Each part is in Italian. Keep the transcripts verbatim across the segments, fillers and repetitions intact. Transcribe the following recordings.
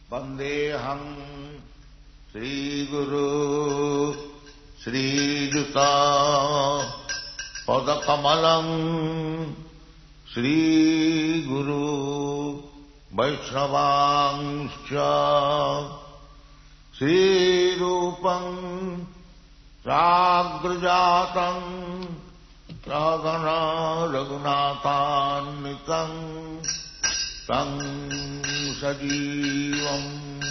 वन्देऽहं श्रीगुरु श्रीयुता पदकमलं श्रीगुरु वैष्णवांश्च श्रीरूपं साग्रजातं सहगना रघुनाथान्वितं तं सजीवम्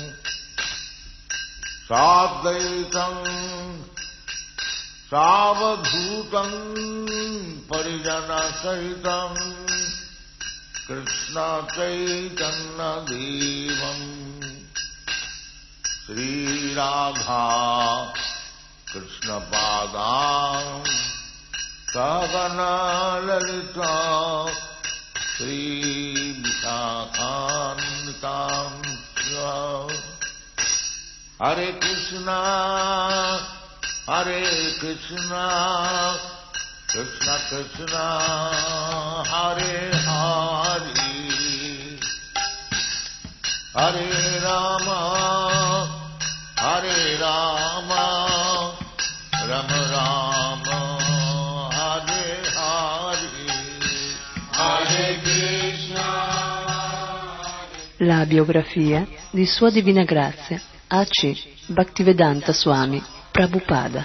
साद्वैतं सावधूतं परिजनसहितं कृष्ण चैतन्यदेवं श्रीराधा कृष्णपादां सहगना ललिता श्रीविशाखान्वितां हरे कृष्णा हरे कृष्णा कृष्ण कृष्ण हरे हरे हरे राम हरे राम राम राम हरे हरे हरे Krishna. La biografia di Sua Divina Grazia A C Bhaktivedanta Swami Prabhupada.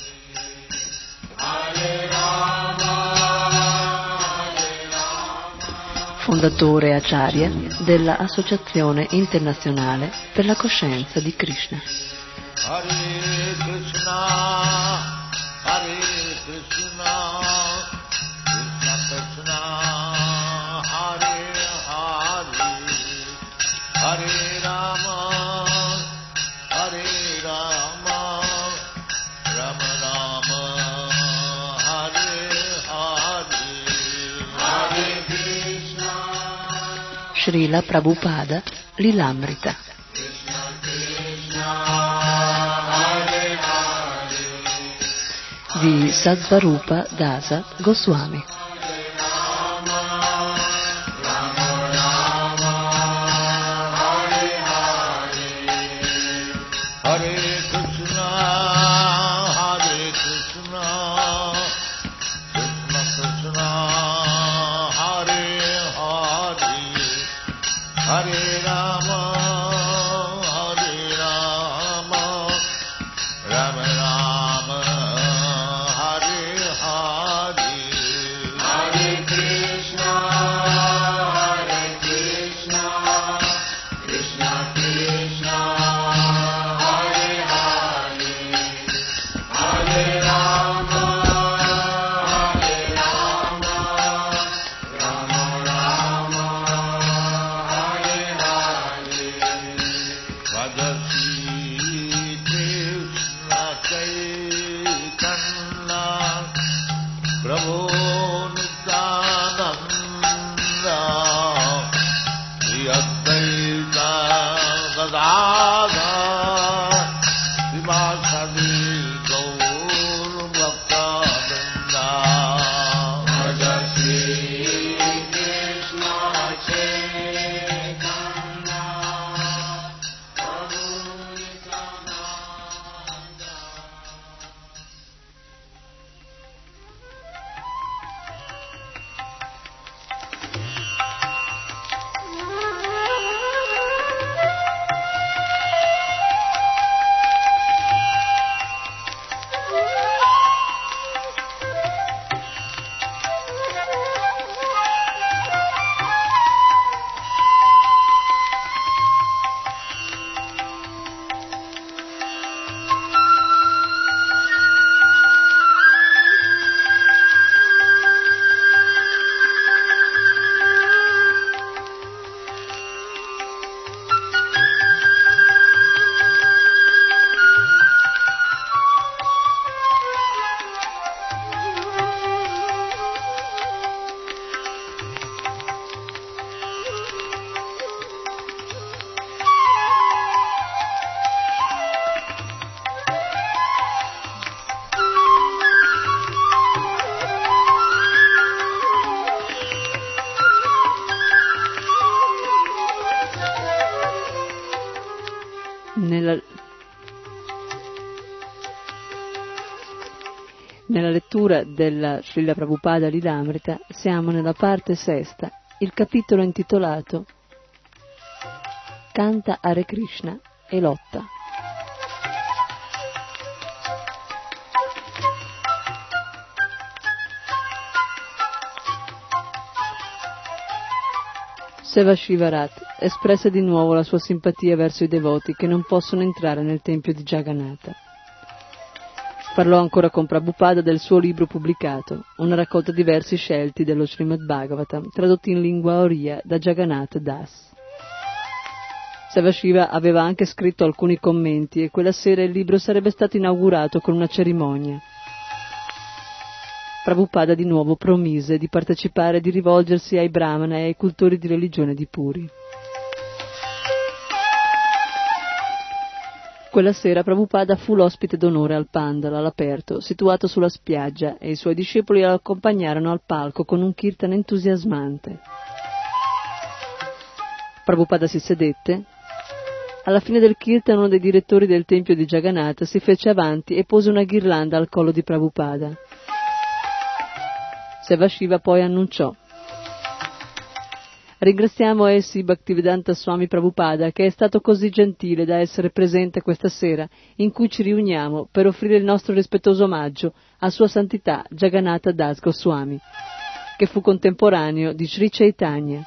Fondatore Acharya della Associazione Internazionale per la Coscienza di Krishna. Hare Krishna, Hare Krishna, Krishna Krishna, Hare Hare, Hare Rama, Hare Rama, Rama Rama, Hare Hare, Hare Krishna. Srila Prabhupada Lilamrita. Di Sattvarupa Dasa Goswami. Hare Krishna, Hare Krishna, Krishna Krishna, Hare Hare, Hare Rama, Hare Rama, Rama Rama, Hare Hare, Hare Krishna, Hare Krishna, Krishna Krishna, Hare Hare, Hare Rama, Hare Rama, Rama Rama, Hare Hare. Bhajati Krishna Chaitanya Prabhu Nityananda Shri Advaita Gadadhar Srivasadi Gaur Bhakta-vrinda. Bhajati Krishna Chaitanya Prabhu Nityananda. Nella, nella lettura della Srila Prabhupada Lilamrita siamo nella parte sesta, il capitolo intitolato Canta Hare Krishna e lotta. Sevashivarat espresse di nuovo la sua simpatia verso i devoti che non possono entrare nel tempio di Jagannatha. Parlò ancora con Prabhupada del suo libro pubblicato, una raccolta di versi scelti dello Srimad Bhagavatam, tradotti in lingua oriya da Jagannath Das. Sevashiva aveva anche scritto alcuni commenti e quella sera il libro sarebbe stato inaugurato con una cerimonia. Prabhupada di nuovo promise di partecipare e di rivolgersi ai brahmana e ai cultori di religione di Puri. Quella sera Prabhupada fu l'ospite d'onore al Pandala all'aperto, situato sulla spiaggia, e i suoi discepoli lo accompagnarono al palco con un kirtan entusiasmante. Prabhupada si sedette. Alla fine del kirtan uno dei direttori del tempio di Jagannatha si fece avanti e pose una ghirlanda al collo di Prabhupada. Sevashiva poi annunciò: ringraziamo essi Bhaktivedanta Swami Prabhupada che è stato così gentile da essere presente questa sera in cui ci riuniamo per offrire il nostro rispettoso omaggio a Sua Santità Jagannatha Das Goswami, che fu contemporaneo di Sri Chaitanya.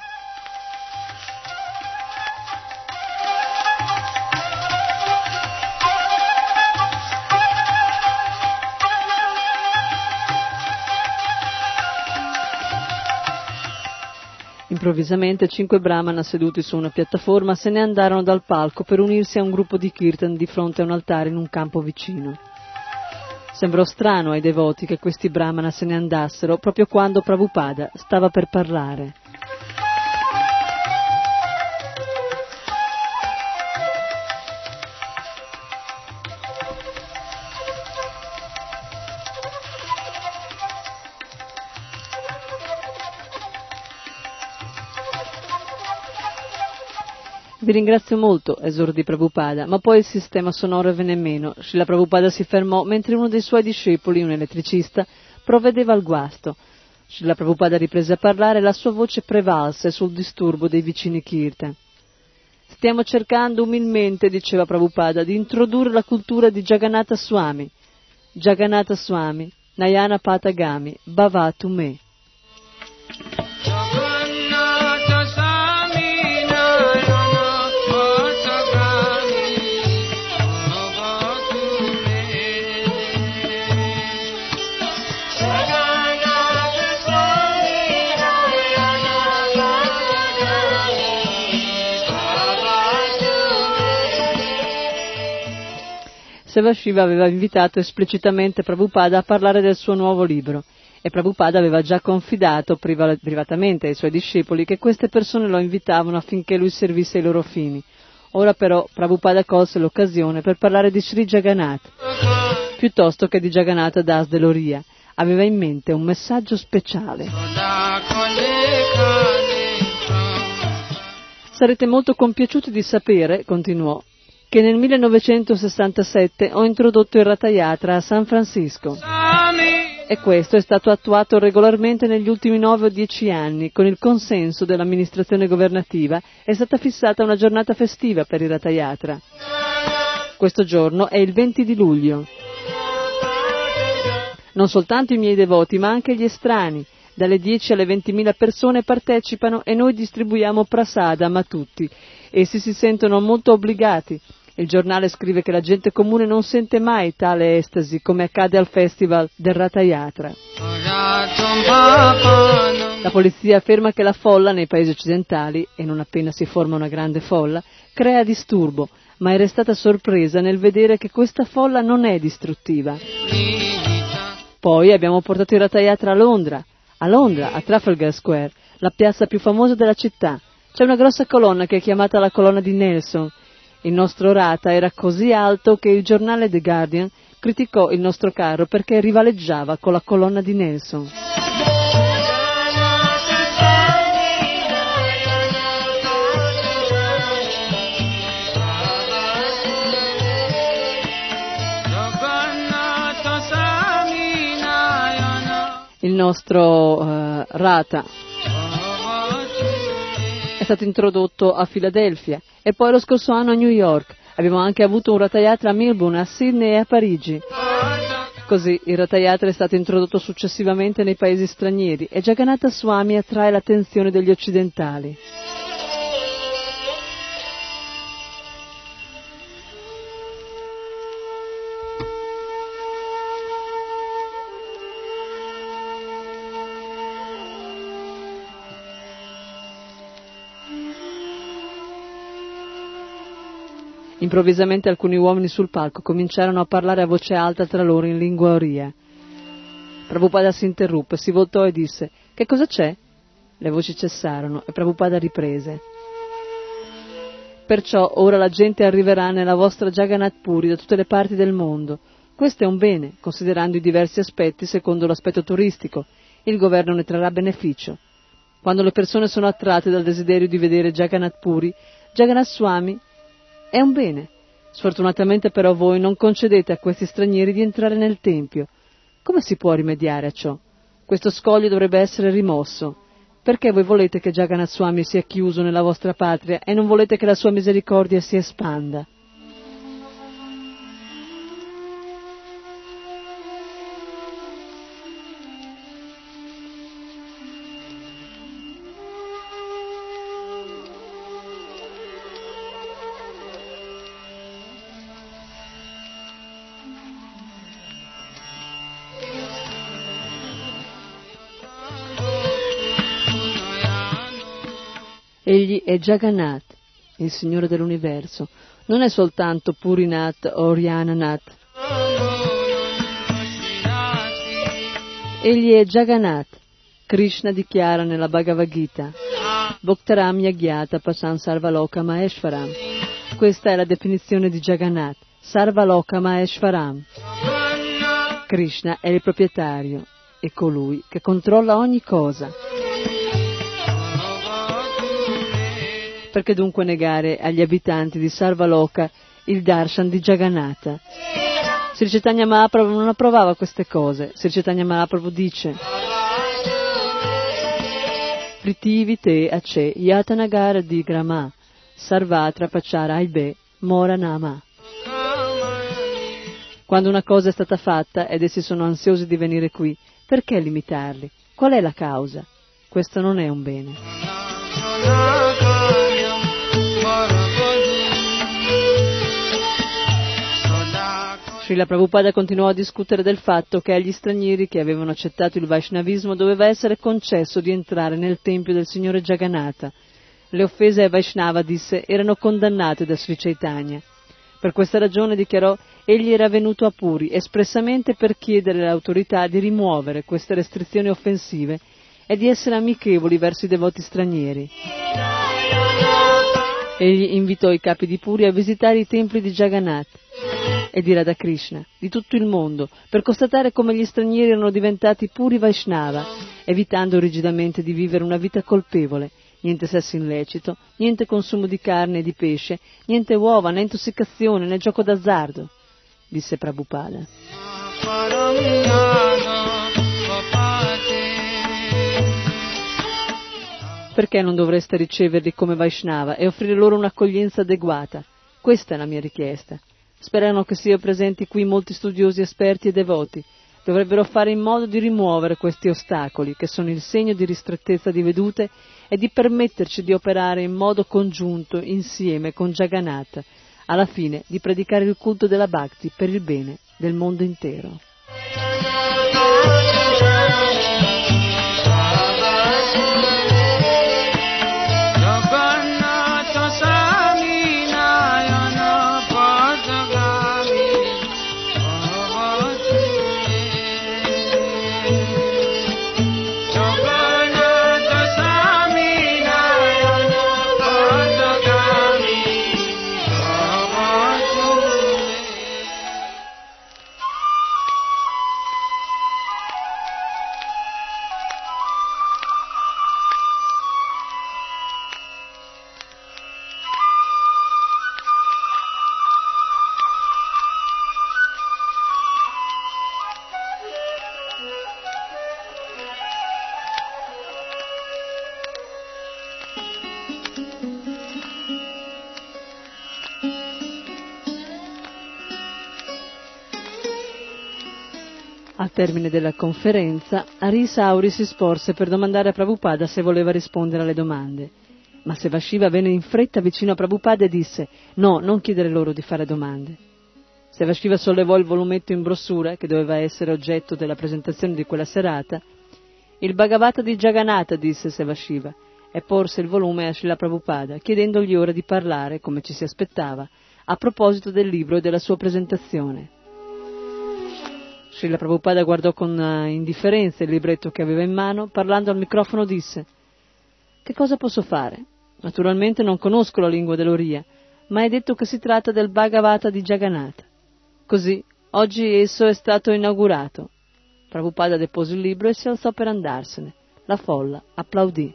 Improvvisamente cinque brahmana seduti su una piattaforma se ne andarono dal palco per unirsi a un gruppo di kirtan di fronte a un altare in un campo vicino. Sembrò strano ai devoti che questi brahmana se ne andassero proprio quando Prabhupada stava per parlare. Vi ringrazio molto, esordì Prabhupada, ma poi il sistema sonoro venne meno. Srila Prabhupada si fermò mentre uno dei suoi discepoli, un elettricista, provvedeva al guasto. Srila Prabhupada riprese a parlare e la sua voce prevalse sul disturbo dei vicini kirtan. Stiamo cercando umilmente, diceva Prabhupada, di introdurre la cultura di Jagannatha Swami. Jagannatha Swami, Nayana Patagami, Bhavatu Me. Sevashiva aveva invitato esplicitamente Prabhupada a parlare del suo nuovo libro e Prabhupada aveva già confidato priva- privatamente ai suoi discepoli che queste persone lo invitavano affinché lui servisse ai loro fini. Ora però Prabhupada colse l'occasione per parlare di Sri Jagannath, piuttosto che di Jagannatha Das dell'Oriya. Aveva in mente un messaggio speciale. Sarete molto compiaciuti di sapere, continuò, che nel millenovecentosessantasette ho introdotto il Ratha Yatra a San Francisco e questo è stato attuato regolarmente negli ultimi nove o dieci anni. Con il consenso dell'amministrazione governativa è stata fissata una giornata festiva per il Ratha Yatra. Questo giorno è il venti di luglio. Non soltanto i miei devoti ma anche gli estranei, dalle dieci alle ventimila persone partecipano e noi distribuiamo prasadam a tutti. Essi si sentono molto obbligati. Il giornale scrive che la gente comune non sente mai tale estasi come accade al festival del Ratha Yatra. La polizia afferma che la folla nei paesi occidentali, e non appena si forma una grande folla, crea disturbo, ma è restata sorpresa nel vedere che questa folla non è distruttiva. Poi abbiamo portato il Ratha Yatra a Londra, a Londra, a Trafalgar Square, la piazza più famosa della città. C'è una grossa colonna che è chiamata la colonna di Nelson. Il nostro Ratha era così alto che il giornale The Guardian criticò il nostro carro perché rivaleggiava con la colonna di Nelson. nostro uh, Rata è stato introdotto a Filadelfia e poi lo scorso anno a New York. Abbiamo anche avuto un Ratayatra a Melbourne, a Sydney e a Parigi. Così il Ratayatra è stato introdotto successivamente nei paesi stranieri e Jagannatha Swami attrae l'attenzione degli occidentali. Improvvisamente alcuni uomini sul palco cominciarono a parlare a voce alta tra loro in lingua oriya. Prabhupada si interruppe, si voltò e disse: «Che cosa c'è?» Le voci cessarono e Prabhupada riprese: «Perciò ora la gente arriverà nella vostra Jagannath Puri da tutte le parti del mondo. Questo è un bene, considerando i diversi aspetti secondo l'aspetto turistico. Il governo ne trarrà beneficio. Quando le persone sono attratte dal desiderio di vedere Jagannath Puri, Jagannath Swami è un bene. Sfortunatamente però voi non concedete a questi stranieri di entrare nel tempio. Come si può rimediare a ciò? Questo scoglio dovrebbe essere rimosso. Perché voi volete che Jagannath Swami sia chiuso nella vostra patria e non volete che la sua misericordia si espanda?» Egli è Jagannath, il Signore dell'universo, non è soltanto Purinath o Ryananath. Egli è Jagannath. Krishna dichiara nella Bhagavad Gita: Bhoktaram Yagyata Pasan Sarvaloka Maheshwaram. Questa è la definizione di Jagannath, Sarvaloka Maheshwaram. Krishna è il proprietario, è colui che controlla ogni cosa. Perché dunque negare agli abitanti di Sarvaloka il darshan di Jagannatha? Sri Chaitanya Mahaprabhu non approvava queste cose. Sri Chaitanya Mahaprabhu dice: Pritivite ace yatanagara di grama sarvatra pachara aibe mora nama. Quando una cosa è stata fatta ed essi sono ansiosi di venire qui, perché limitarli? Qual è la causa? Questo non è un bene. Srila Prabhupada continuò a discutere del fatto che agli stranieri che avevano accettato il Vaishnavismo doveva essere concesso di entrare nel tempio del Signore Jagannatha. Le offese ai Vaishnava, disse, erano condannate da Sri Chaitanya. Per questa ragione, dichiarò, egli era venuto a Puri espressamente per chiedere alle autorità di rimuovere queste restrizioni offensive e di essere amichevoli verso i devoti stranieri. Egli invitò i capi di Puri a visitare i templi di Jagannath e di Radhakrishna, di tutto il mondo, per constatare come gli stranieri erano diventati puri Vaishnava, evitando rigidamente di vivere una vita colpevole, niente sesso illecito, niente consumo di carne e di pesce, niente uova, né intossicazione, né gioco d'azzardo, disse Prabhupada. Perché non dovreste riceverli come Vaishnava e offrire loro un'accoglienza adeguata? Questa è la mia richiesta. Sperano che siano presenti qui molti studiosi esperti e devoti. Dovrebbero fare in modo di rimuovere questi ostacoli, che sono il segno di ristrettezza di vedute, e di permetterci di operare in modo congiunto insieme con Jagannatha, alla fine di predicare il culto della Bhakti per il bene del mondo intero. termine della conferenza, Ari Sauri si sporse per domandare a Prabhupada se voleva rispondere alle domande, ma Sevashiva venne in fretta vicino a Prabhupada e disse: «No, non chiedere loro di fare domande». Sevashiva sollevò il volumetto in brossura, che doveva essere oggetto della presentazione di quella serata. «Il Bhagavata di Jagannatha», disse Sevashiva, e porse il volume a Srila Prabhupada, chiedendogli ora di parlare, come ci si aspettava, a proposito del libro e della sua presentazione. Srila Prabhupada guardò con indifferenza il libretto che aveva in mano, parlando al microfono disse: «Che cosa posso fare? Naturalmente non conosco la lingua dell'Oriya, ma è detto che si tratta del Bhagavata di Jagannatha. Così, oggi esso è stato inaugurato». Prabhupada depose il libro e si alzò per andarsene. La folla applaudì.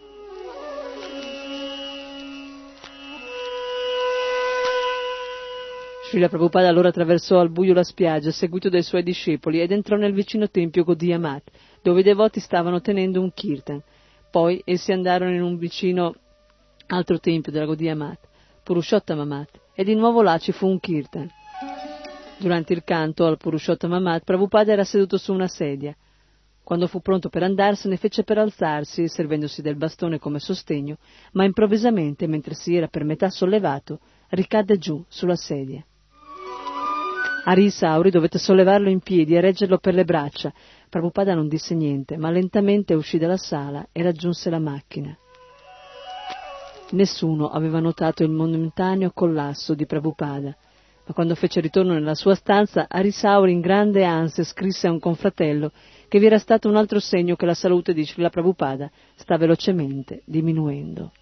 Srila Prabhupada allora attraversò al buio la spiaggia, seguito dai suoi discepoli, ed entrò nel vicino tempio Gaudiya Math, dove i devoti stavano tenendo un kirtan. Poi essi andarono in un vicino altro tempio della Gaudiya Math, Purushottama Math, e di nuovo là ci fu un kirtan. Durante il canto al Purushottama Math, Prabhupada era seduto su una sedia. Quando fu pronto per andarsene, fece per alzarsi, servendosi del bastone come sostegno, ma improvvisamente, mentre si era per metà sollevato, ricadde giù sulla sedia. Ari Sauri dovette sollevarlo in piedi e reggerlo per le braccia. Prabhupada non disse niente, ma lentamente uscì dalla sala e raggiunse la macchina. Nessuno aveva notato il momentaneo collasso di Prabhupada, ma quando fece ritorno nella sua stanza, Ari Sauri in grande ansia scrisse a un confratello che vi era stato un altro segno che la salute di Srila Prabhupada sta velocemente diminuendo.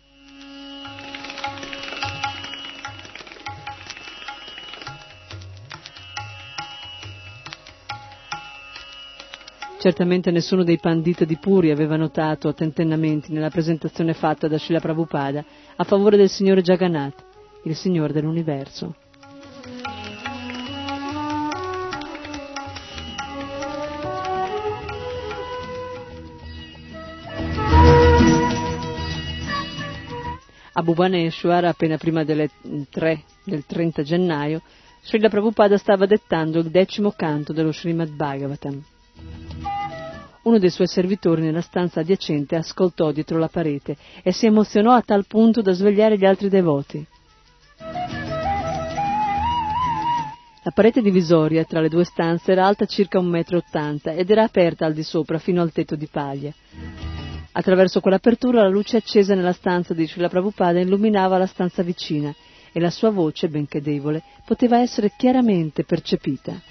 Certamente nessuno dei pandita di Puri aveva notato tentennamenti nella presentazione fatta da Srila Prabhupada a favore del Signore Jagannath, il Signore dell'universo. A Bhubaneswar, appena prima delle tre del trenta gennaio, Srila Prabhupada stava dettando il decimo canto dello Srimad Bhagavatam. Uno dei suoi servitori nella stanza adiacente ascoltò dietro la parete e si emozionò a tal punto da svegliare gli altri devoti. La parete divisoria tra le due stanze era alta circa un metro e ottanta ed era aperta al di sopra fino al tetto di paglia. Attraverso quell'apertura la luce accesa nella stanza di Srila Prabhupada illuminava la stanza vicina e la sua voce, benché debole, poteva essere chiaramente percepita.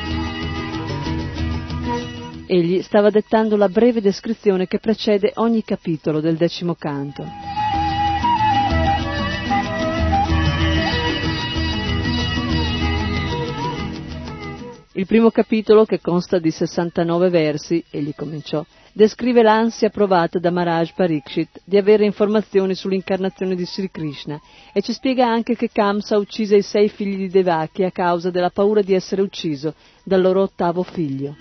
Egli stava dettando la breve descrizione che precede ogni capitolo del decimo canto. Il primo capitolo, che consta di sessantanove versi, egli cominciò, descrive l'ansia provata da Maharaj Parikshit di avere informazioni sull'incarnazione di Sri Krishna e ci spiega anche che Kamsa uccise i sei figli di Devaki a causa della paura di essere ucciso dal loro ottavo figlio.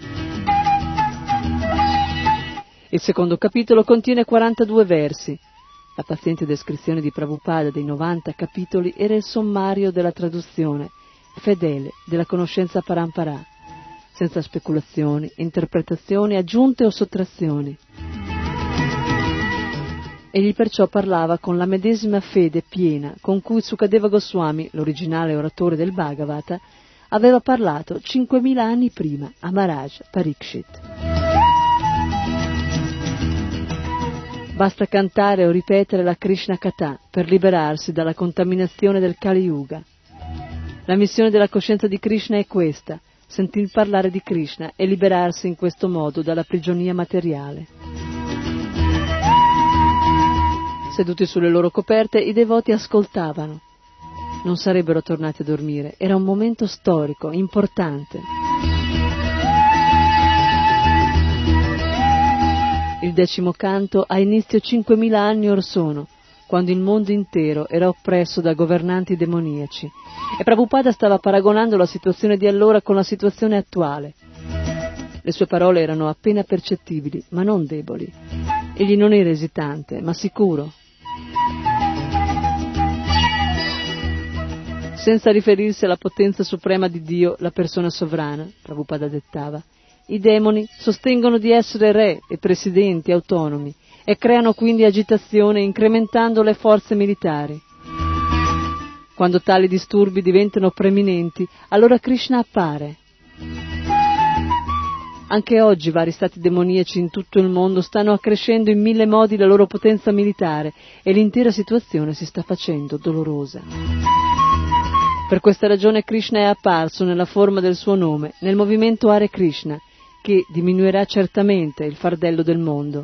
Il secondo capitolo contiene quarantadue versi. La paziente descrizione di Prabhupada dei novanta capitoli era il sommario della traduzione, fedele, della conoscenza parampara, senza speculazioni, interpretazioni, aggiunte o sottrazioni. Egli perciò parlava con la medesima fede piena con cui Sukadeva Goswami, l'originale oratore del Bhagavata, aveva parlato cinquemila anni prima a Maharaj Parikshit. Basta cantare o ripetere la Krishna Katha per liberarsi dalla contaminazione del Kali Yuga. La missione della coscienza di Krishna è questa: sentir parlare di Krishna e liberarsi in questo modo dalla prigionia materiale. Seduti sulle loro coperte, i devoti ascoltavano. Non sarebbero tornati a dormire, era un momento storico, importante. Il decimo canto ha inizio cinquemila anni or sono, quando il mondo intero era oppresso da governanti demoniaci, e Prabhupada stava paragonando la situazione di allora con la situazione attuale. Le sue parole erano appena percettibili, ma non deboli. Egli non era esitante, ma sicuro. Senza riferirsi alla potenza suprema di Dio, la persona sovrana, Prabhupada dettava, I demoni sostengono di essere re e presidenti autonomi e creano quindi agitazione incrementando le forze militari. Quando tali disturbi diventano preminenti, allora Krishna appare. Anche oggi vari stati demoniaci in tutto il mondo stanno accrescendo in mille modi la loro potenza militare e l'intera situazione si sta facendo dolorosa. Per questa ragione Krishna è apparso nella forma del suo nome, nel movimento Hare Krishna, che diminuirà certamente il fardello del mondo.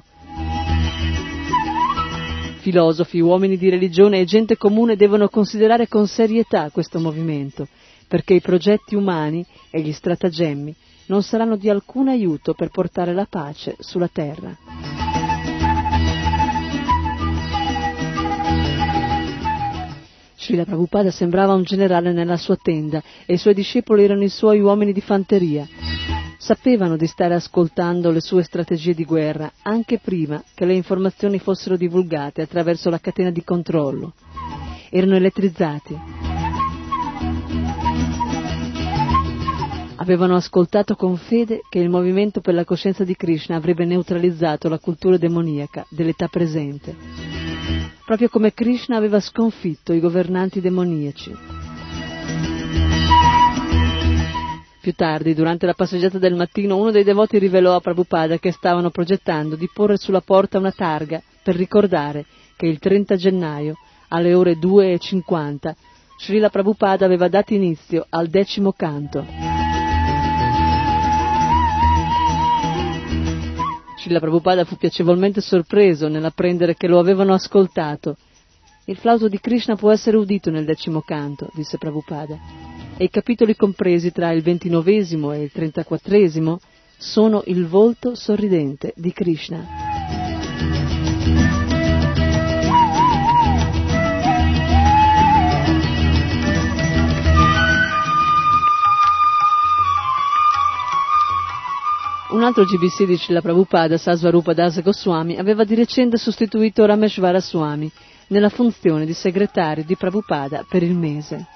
Filosofi, uomini di religione e gente comune devono considerare con serietà questo movimento, perché i progetti umani e gli stratagemmi non saranno di alcun aiuto per portare la pace sulla terra. Srila Prabhupada sembrava un generale nella sua tenda e i suoi discepoli erano i suoi uomini di fanteria. Sapevano di stare ascoltando le sue strategie di guerra anche prima che le informazioni fossero divulgate attraverso la catena di controllo. Erano elettrizzati. Avevano ascoltato con fede che il movimento per la coscienza di Krishna avrebbe neutralizzato la cultura demoniaca dell'età presente, proprio come Krishna aveva sconfitto i governanti demoniaci. Più tardi, durante la passeggiata del mattino, uno dei devoti rivelò a Prabhupada che stavano progettando di porre sulla porta una targa per ricordare che il trenta gennaio, alle ore due e cinquanta, Srila Prabhupada aveva dato inizio al decimo canto. Srila Prabhupada fu piacevolmente sorpreso nell'apprendere che lo avevano ascoltato. Il flauto di Krishna può essere udito nel decimo canto, disse Prabhupada, e i capitoli compresi tra il ventinovesimo e il trentaquattresimo sono il volto sorridente di Krishna. Un altro G B C di Srila Prabhupada, Sasvarupa Das Goswami, aveva di recente sostituito Rameshvara Swami nella funzione di segretario di Prabhupada per il mese.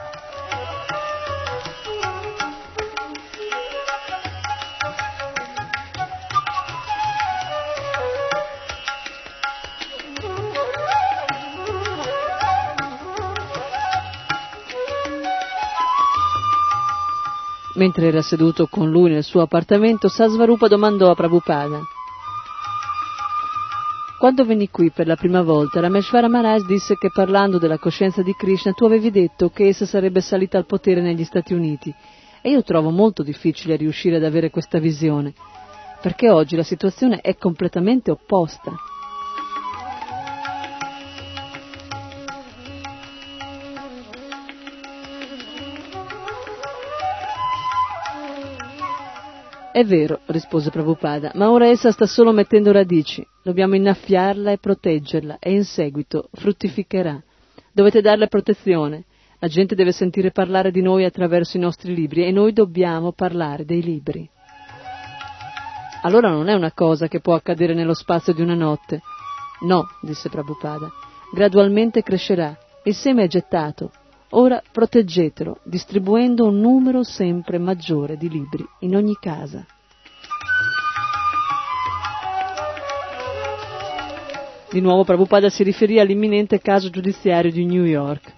Mentre era seduto con lui nel suo appartamento, Sasvarupa domandò a Prabhupada: quando venni qui per la prima volta, Rameshvara Maharaj disse che parlando della coscienza di Krishna tu avevi detto che essa sarebbe salita al potere negli Stati Uniti, e io trovo molto difficile riuscire ad avere questa visione, perché oggi la situazione è completamente opposta. È vero, rispose Prabhupada, ma ora essa sta solo mettendo radici. Dobbiamo innaffiarla e proteggerla e in seguito fruttificherà. Dovete darle protezione. La gente deve sentire parlare di noi attraverso i nostri libri e noi dobbiamo parlare dei libri. Allora non è una cosa che può accadere nello spazio di una notte. No, disse Prabhupada, gradualmente crescerà. Il seme è gettato. Ora proteggetelo, distribuendo un numero sempre maggiore di libri in ogni casa. Di nuovo Prabhupada si riferì all'imminente caso giudiziario di New York.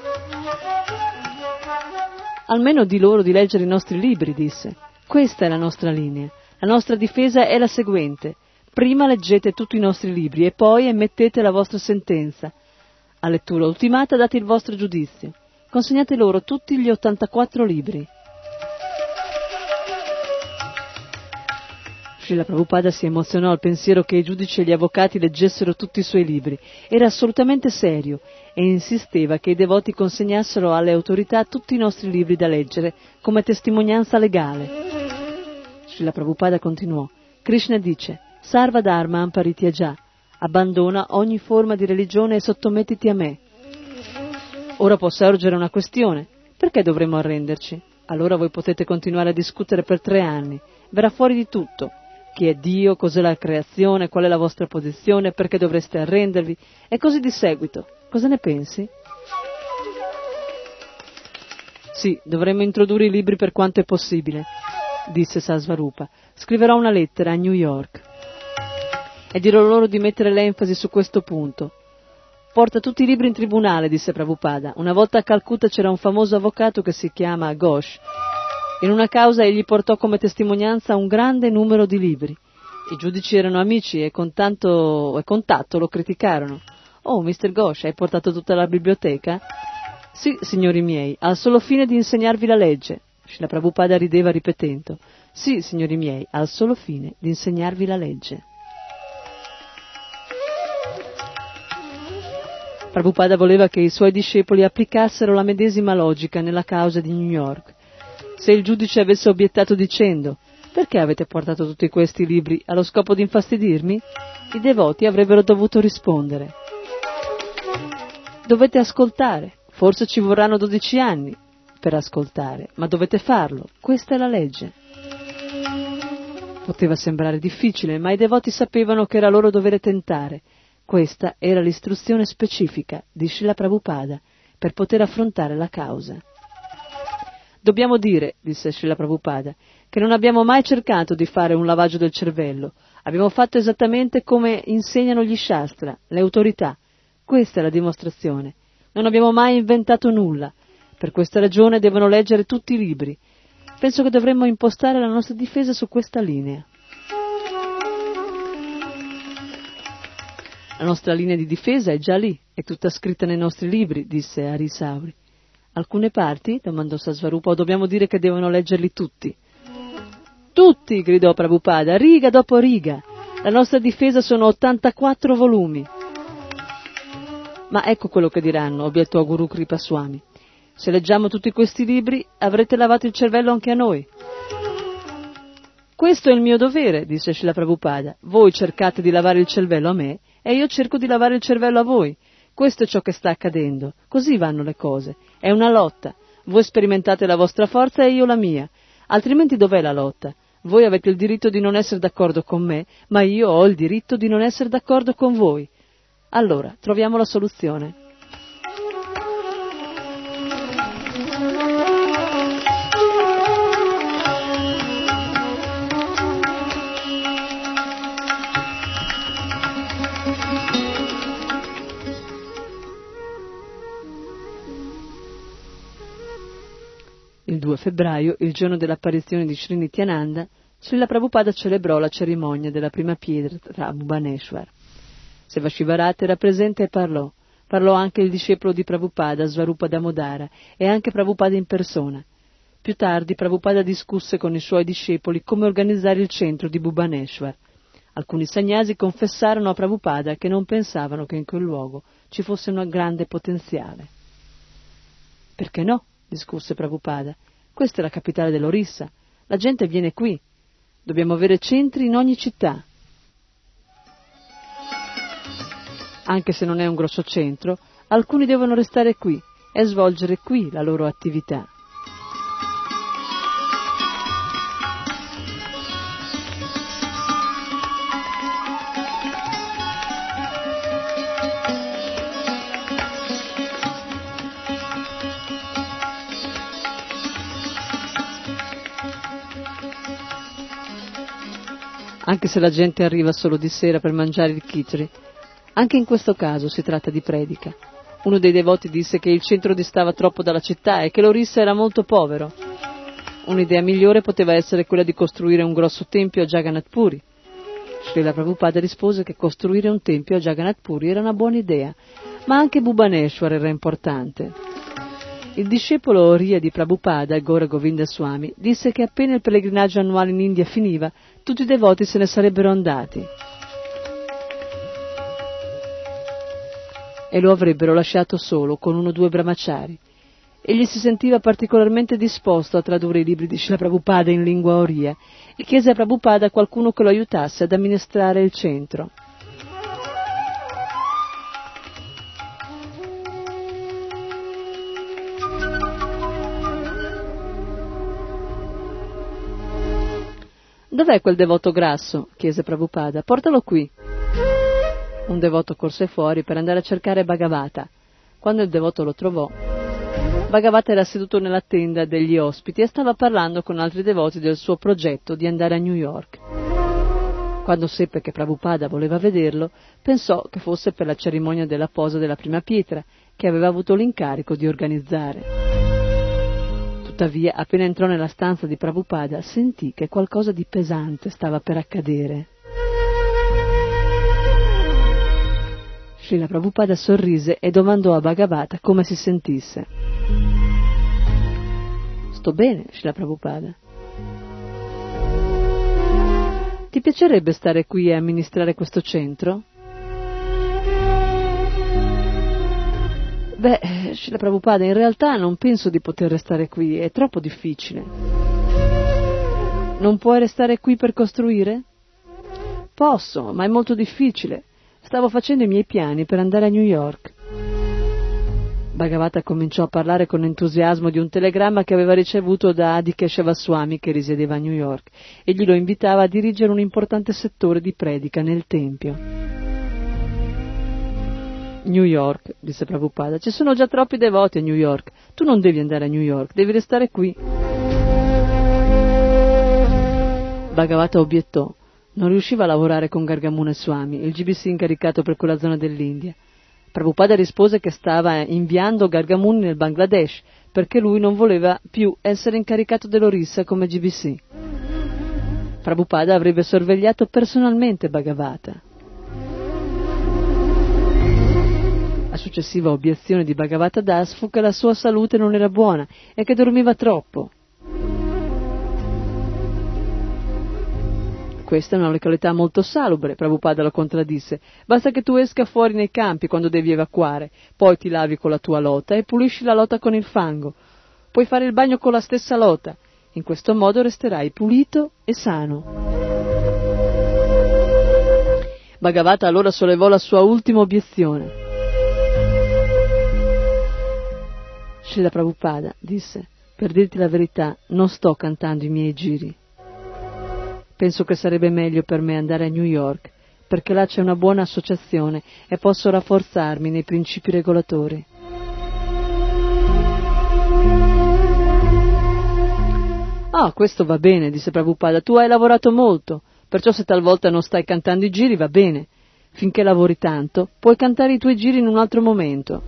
Almeno di loro di leggere i nostri libri, disse. Questa è la nostra linea. La nostra difesa è la seguente. Prima leggete tutti i nostri libri e poi emettete la vostra sentenza. A lettura ultimata date il vostro giudizio. Consegnate loro tutti gli ottantaquattro libri. Srila Prabhupada si emozionò al pensiero che i giudici e gli avvocati leggessero tutti i suoi libri. Era assolutamente serio e insisteva che i devoti consegnassero alle autorità tutti i nostri libri da leggere come testimonianza legale. Srila Prabhupada continuò. Krishna dice: Sarva Dharma Amparityaja, abbandona ogni forma di religione e sottomettiti a me. Ora può sorgere una questione: perché dovremmo arrenderci? Allora voi potete continuare a discutere per tre anni. Verrà fuori di tutto. Chi è Dio, cos'è la creazione, qual è la vostra posizione, perché dovreste arrendervi, e così di seguito. Cosa ne pensi? Sì, dovremmo introdurre i libri per quanto è possibile. disse Sasvarupa, scriverò una lettera a New York e dirò loro di mettere l'enfasi su questo punto. Porta tutti i libri in tribunale, disse Prabhupada. Una volta a Calcutta c'era un famoso avvocato che si chiama Ghosh. In una causa egli portò come testimonianza un grande numero di libri. I giudici erano amici e con tanto e contatto lo criticarono. Oh, mister Ghosh, hai portato tutta la biblioteca? Sì, signori miei, al solo fine di insegnarvi la legge. Srila Prabhupada rideva ripetendo. Sì, signori miei, al solo fine di insegnarvi la legge. Prabhupada voleva che i suoi discepoli applicassero la medesima logica nella causa di New York. Se il giudice avesse obiettato dicendo «Perché avete portato tutti questi libri allo scopo di infastidirmi?», i devoti avrebbero dovuto rispondere «Dovete ascoltare, forse ci vorranno dodici anni per ascoltare, ma dovete farlo, questa è la legge». Poteva sembrare difficile, ma i devoti sapevano che era loro dovere tentare. Questa era l'istruzione specifica di Srila Prabhupada per poter affrontare la causa. Dobbiamo dire, disse Srila Prabhupada, che non abbiamo mai cercato di fare un lavaggio del cervello. Abbiamo fatto esattamente come insegnano gli Shastra, le autorità. Questa è la dimostrazione. Non abbiamo mai inventato nulla. Per questa ragione devono leggere tutti i libri. Penso che dovremmo impostare la nostra difesa su questa linea. La nostra linea di difesa è già lì, è tutta scritta nei nostri libri, disse Harisauri. Alcune parti? Domandò Sasvarupa, o dobbiamo dire che devono leggerli tutti? Tutti, gridò Prabhupada, riga dopo riga. La nostra difesa sono ottantaquattro volumi. Ma ecco quello che diranno, obiettò Guru Kripa Swami. Se leggiamo tutti questi libri, avrete lavato il cervello anche a noi. Questo è il mio dovere, disse Srila Prabhupada. Voi cercate di lavare il cervello a me e io cerco di lavare il cervello a voi. Questo è ciò che sta accadendo. Così vanno le cose. È una lotta. Voi sperimentate la vostra forza e io la mia. Altrimenti dov'è la lotta? Voi avete il diritto di non essere d'accordo con me, ma io ho il diritto di non essere d'accordo con voi. Allora, troviamo la soluzione. Il due febbraio, il giorno dell'apparizione di Sri Nityananda, Srila Prabhupada celebrò la cerimonia della prima pietra a Bhubaneswar. Sevashivarata era presente e parlò. Parlò anche il discepolo di Prabhupada, Svarupa Damodara, e anche Prabhupada in persona. Più tardi Prabhupada discusse con i suoi discepoli come organizzare il centro di Bhubaneswar. Alcuni sannyasi confessarono a Prabhupada che non pensavano che in quel luogo ci fosse un grande potenziale. Perché no? Discusse Prabhupada. Questa è la capitale dell'Orissa. La gente viene qui. Dobbiamo avere centri in ogni città. Anche se non è un grosso centro, alcuni devono restare qui e svolgere qui la loro attività. Anche se la gente arriva solo di sera per mangiare il khichdi, anche in questo caso si tratta di predica. Uno dei devoti disse che il centro distava troppo dalla città e che l'Orissa era molto povero. Un'idea migliore poteva essere quella di costruire un grosso tempio a Jagannath Puri. Srila Prabhupada rispose che costruire un tempio a Jagannath Puri era una buona idea, ma anche Bhubaneswar era importante. Il discepolo Oriya di Prabhupada, Gaura Govinda Swami, disse che appena il pellegrinaggio annuale in India finiva, tutti i devoti se ne sarebbero andati e lo avrebbero lasciato solo con uno o due brahmachari. Egli si sentiva particolarmente disposto a tradurre i libri di Srila Prabhupada in lingua Oriya e chiese a Prabhupada qualcuno che lo aiutasse ad amministrare il centro. «Dov'è quel devoto grasso?» chiese Prabhupada. «Portalo qui». Un devoto corse fuori per andare a cercare Bhagavata. Quando il devoto lo trovò, Bhagavata era seduto nella tenda degli ospiti e stava parlando con altri devoti del suo progetto di andare a New York. Quando seppe che Prabhupada voleva vederlo, pensò che fosse per la cerimonia della posa della prima pietra, che aveva avuto l'incarico di organizzare. Tuttavia, appena entrò nella stanza di Prabhupada, sentì che qualcosa di pesante stava per accadere. Srila Prabhupada sorrise e domandò a Bhagavata come si sentisse. «Sto bene, Srila Prabhupada». «Ti piacerebbe stare qui e amministrare questo centro?» «Beh, Srila Prabhupada, in realtà non penso di poter restare qui, è troppo difficile». «Non puoi restare qui per costruire?» «Posso, ma è molto difficile. Stavo facendo i miei piani per andare a New York». Bhagavata cominciò a parlare con entusiasmo di un telegramma che aveva ricevuto da Adi Keshava Swami, che risiedeva a New York, e gli lo invitava a dirigere un importante settore di predica nel Tempio. «New York», disse Prabhupada, «ci sono già troppi devoti a New York. Tu non devi andare a New York, devi restare qui». Bhagavata obiettò. Non riusciva a lavorare con Gargamuna Swami, il G B C incaricato per quella zona dell'India. Prabhupada rispose che stava inviando Gargamuni nel Bangladesh, perché lui non voleva più essere incaricato dell'Orissa come G B C. Prabhupada avrebbe sorvegliato personalmente Bhagavata. La successiva obiezione di Bhagavata Das fu che la sua salute non era buona e che dormiva troppo. «Questa è una località molto salubre», Prabhupada lo contraddisse. «Basta che tu esca fuori nei campi quando devi evacuare, poi ti lavi con la tua lota e pulisci la lota con il fango. Puoi fare il bagno con la stessa lota. In questo modo resterai pulito e sano». Bhagavata allora sollevò la sua ultima obiezione. Srila Prabhupada disse: «Per dirti la verità, non sto cantando i miei giri. Penso che sarebbe meglio per me andare a New York, perché là c'è una buona associazione e posso rafforzarmi nei principi regolatori». «Ah, questo va bene», disse Prabhupada, «tu hai lavorato molto, perciò se talvolta non stai cantando i giri va bene. Finché lavori tanto, puoi cantare i tuoi giri in un altro momento».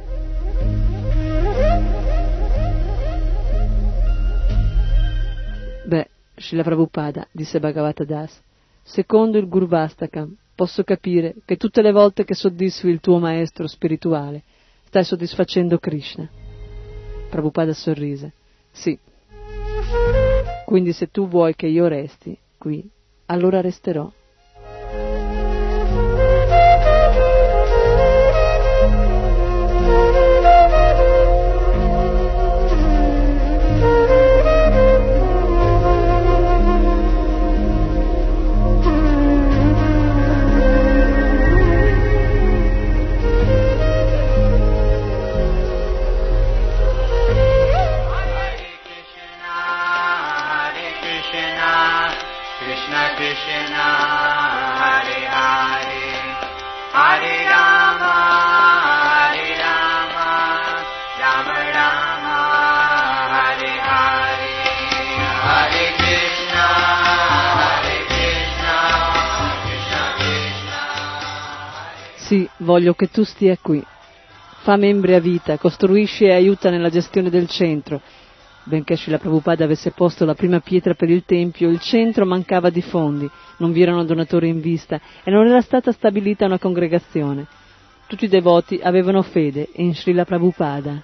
«Beh, Srila Prabhupada», disse Bhagavata Das, «secondo il Gurvastakam posso capire che tutte le volte che soddisfi il tuo maestro spirituale stai soddisfacendo Krishna». Prabhupada sorrise. «Sì. Quindi se tu vuoi che io resti qui, allora resterò». «Sì, voglio che tu stia qui. Fa membri a vita, costruisci e aiuta nella gestione del centro». Benché Srila Prabhupada avesse posto la prima pietra per il tempio, il centro mancava di fondi, non vi erano donatori in vista e non era stata stabilita una congregazione. Tutti i devoti avevano fede in Srila Prabhupada.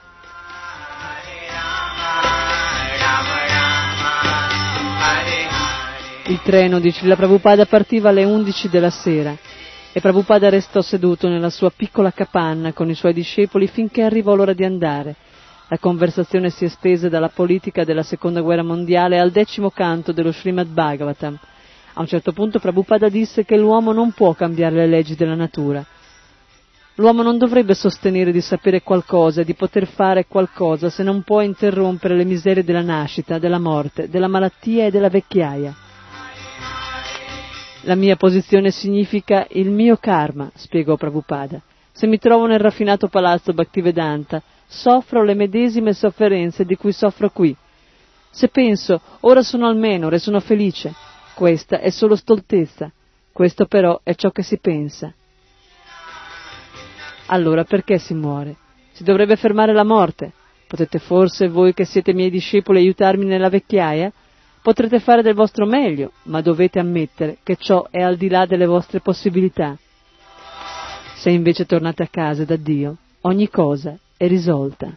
Il treno di Srila Prabhupada partiva alle undici della sera e Prabhupada restò seduto nella sua piccola capanna con i suoi discepoli finché arrivò l'ora di andare. La conversazione si estese dalla politica della seconda guerra mondiale al decimo canto dello Srimad Bhagavatam. A un certo punto Prabhupada disse che l'uomo non può cambiare le leggi della natura. L'uomo non dovrebbe sostenere di sapere qualcosa e di poter fare qualcosa se non può interrompere le miserie della nascita, della morte, della malattia e della vecchiaia. La mia posizione significa il mio karma, spiegò Prabhupada. Se mi trovo nel raffinato palazzo Bhaktivedanta, soffro le medesime sofferenze di cui soffro qui. Se penso, ora sono al menore e sono felice, questa è solo stoltezza, questo però è ciò che si pensa. Allora perché si muore? Si dovrebbe fermare la morte. Potete forse, voi che siete miei discepoli, aiutarmi nella vecchiaia? Potrete fare del vostro meglio, ma dovete ammettere che ciò è al di là delle vostre possibilità. Se invece tornate a casa da Dio, ogni cosa è risolta.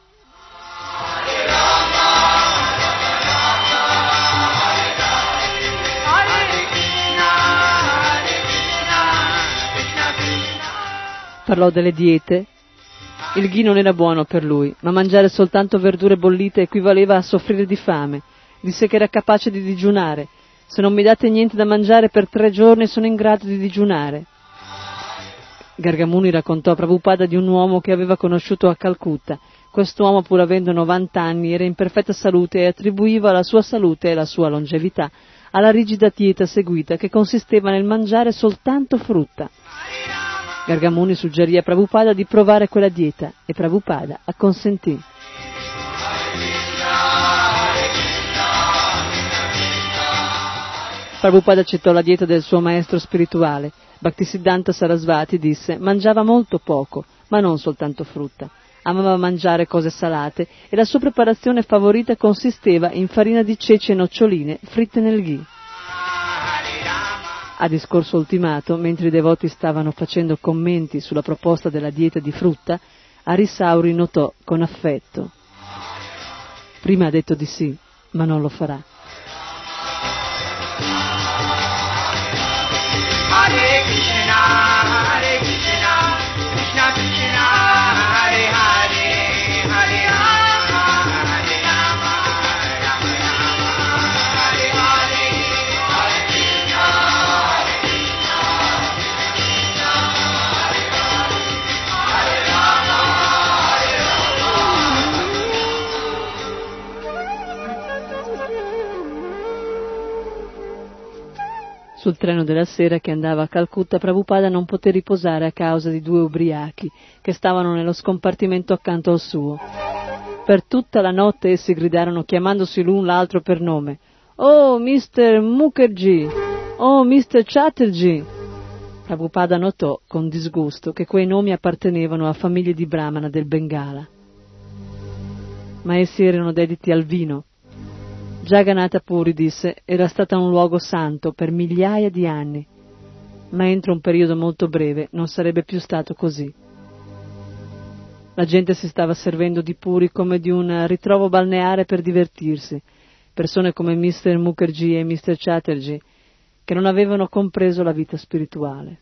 Parlò delle diete. Il ghee non era buono per lui, ma mangiare soltanto verdure bollite equivaleva a soffrire di fame. Disse che era capace di digiunare. Se non mi date niente da mangiare per tre giorni sono in grado di digiunare. Gargamuni raccontò a Prabhupada di un uomo che aveva conosciuto a Calcutta. Quest'uomo, pur avendo novanta anni, era in perfetta salute e attribuiva la sua salute e la sua longevità alla rigida dieta seguita, che consisteva nel mangiare soltanto frutta. Gargamuni suggerì a Prabhupada di provare quella dieta e Prabhupada acconsentì. Prabhupada accettò la dieta del suo maestro spirituale. Bhaktisiddhanta Sarasvati disse: mangiava molto poco, ma non soltanto frutta. Amava mangiare cose salate e la sua preparazione favorita consisteva in farina di ceci e noccioline fritte nel ghee. A discorso ultimato, mentre i devoti stavano facendo commenti sulla proposta della dieta di frutta, Arisauri notò con affetto: prima ha detto di sì, ma non lo farà. Hare Krishna, Hare Krishna, Krishna Krishna, Hare Hare, Hare Rama, Hare Rama, Rama Rama, Hare Hare, Hare Krishna, Hare Krishna, Krishna Krishna, Hare Rama, Hare Sul treno della sera che andava a Calcutta, Prabhupada non poté riposare a causa di due ubriachi che stavano nello scompartimento accanto al suo. Per tutta la notte essi gridarono chiamandosi l'un l'altro per nome: «Oh, mister Mukherjee! Oh, mister Chatterjee!» Prabhupada notò con disgusto che quei nomi appartenevano a famiglie di Brahmana del Bengala. Ma essi erano dediti al vino. Jagannatha Puri, disse, era stata un luogo santo per migliaia di anni, ma entro un periodo molto breve non sarebbe più stato così. La gente si stava servendo di Puri come di un ritrovo balneare per divertirsi, persone come mister Mukherjee e mister Chatterjee, che non avevano compreso la vita spirituale.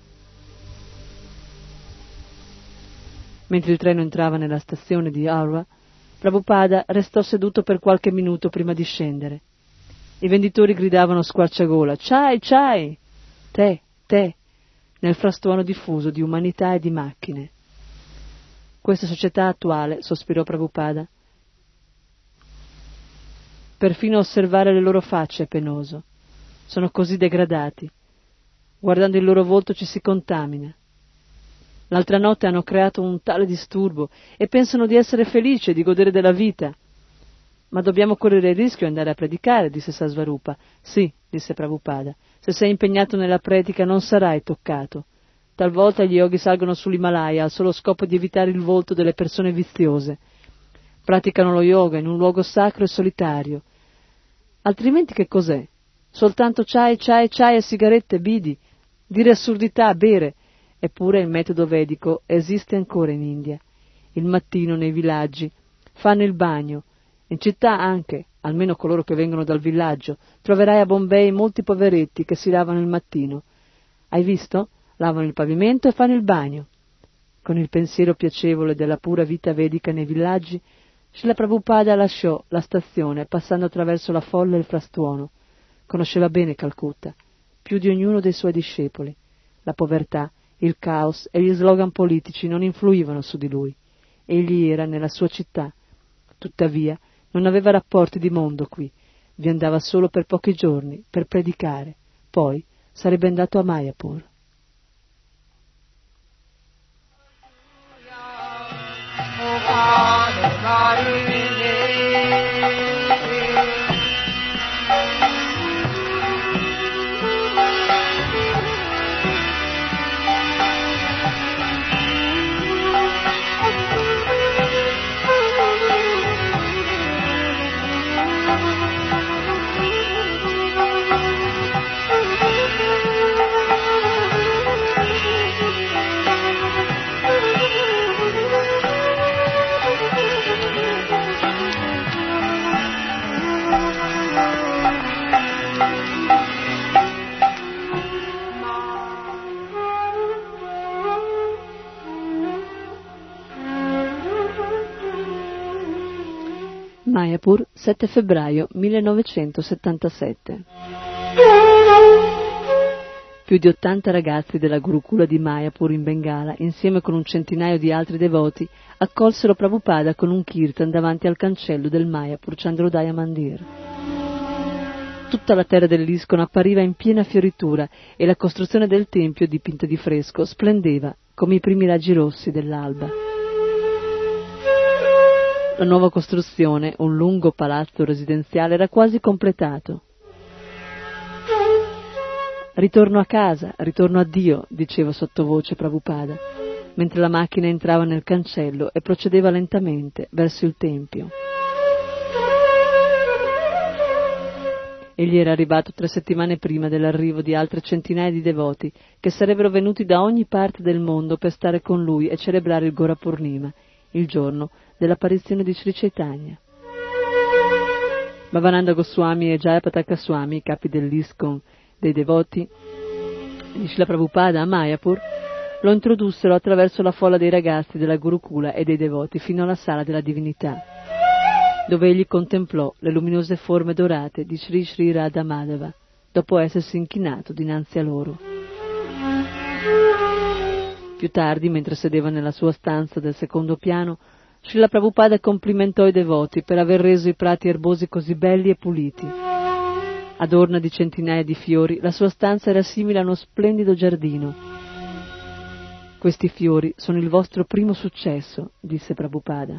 Mentre il treno entrava nella stazione di Aura, Prabhupada restò seduto per qualche minuto prima di scendere. I venditori gridavano a squarciagola: «Chai, chai!» «Tè, tè!» nel frastuono diffuso di umanità e di macchine. Questa società attuale, sospirò Prabhupada. Perfino osservare le loro facce è penoso. Sono così degradati. Guardando il loro volto ci si contamina. L'altra notte hanno creato un tale disturbo e pensano di essere felici e di godere della vita. Ma dobbiamo correre il rischio di andare a predicare, disse Sasvarupa. Sì, disse Prabhupada, se sei impegnato nella predica non sarai toccato. Talvolta gli yogi salgono sull'Himalaya al solo scopo di evitare il volto delle persone viziose. Praticano lo yoga in un luogo sacro e solitario. Altrimenti che cos'è? Soltanto chai, chai, chai e sigarette, bidi, dire assurdità, bere. Eppure il metodo vedico esiste ancora in India. Il mattino nei villaggi fanno il bagno. In città anche, almeno coloro che vengono dal villaggio, troverai a Bombay molti poveretti che si lavano il mattino. Hai visto? Lavano il pavimento e fanno il bagno. Con il pensiero piacevole della pura vita vedica nei villaggi, Srila Prabhupada lasciò la stazione passando attraverso la folla e il frastuono. Conosceva bene Calcutta, più di ognuno dei suoi discepoli. La povertà, il caos e gli slogan politici non influivano su di lui. Egli era nella sua città. Tuttavia, non aveva rapporti di mondo qui. Vi andava solo per pochi giorni, per predicare. Poi sarebbe andato a Mayapur. Mayapur, sette febbraio millenovecentosettantasette. Più di ottanta ragazzi della Gurukula di Mayapur in Bengala, insieme con un centinaio di altri devoti, accolsero Prabhupada con un kirtan davanti al cancello del Mayapur Chandrodaya Mandir. Tutta la terra dell'ISKCON appariva in piena fioritura e la costruzione del tempio, dipinta di fresco, splendeva come i primi raggi rossi dell'alba. La nuova costruzione, un lungo palazzo residenziale, era quasi completato. Ritorno a casa, ritorno a Dio, diceva sottovoce Prabhupada, mentre la macchina entrava nel cancello e procedeva lentamente verso il tempio. Egli era arrivato tre settimane prima dell'arrivo di altre centinaia di devoti che sarebbero venuti da ogni parte del mondo per stare con lui e celebrare il Gora Purnima, il giorno dell'apparizione di Sri Chaitanya. Bhavananda Goswami e Jayapataka Swami, i capi dell'ISKCON dei devoti di Srila Prabhupada a Mayapur, lo introdussero attraverso la folla dei ragazzi della Gurukula e dei devoti fino alla sala della divinità, dove egli contemplò le luminose forme dorate di Sri Sri Radha Madhava, dopo essersi inchinato dinanzi a loro. Più tardi, mentre sedeva nella sua stanza del secondo piano, Srila Prabhupada complimentò i devoti per aver reso i prati erbosi così belli e puliti. Adorna di centinaia di fiori, la sua stanza era simile a uno splendido giardino. Questi fiori sono il vostro primo successo, disse Prabhupada.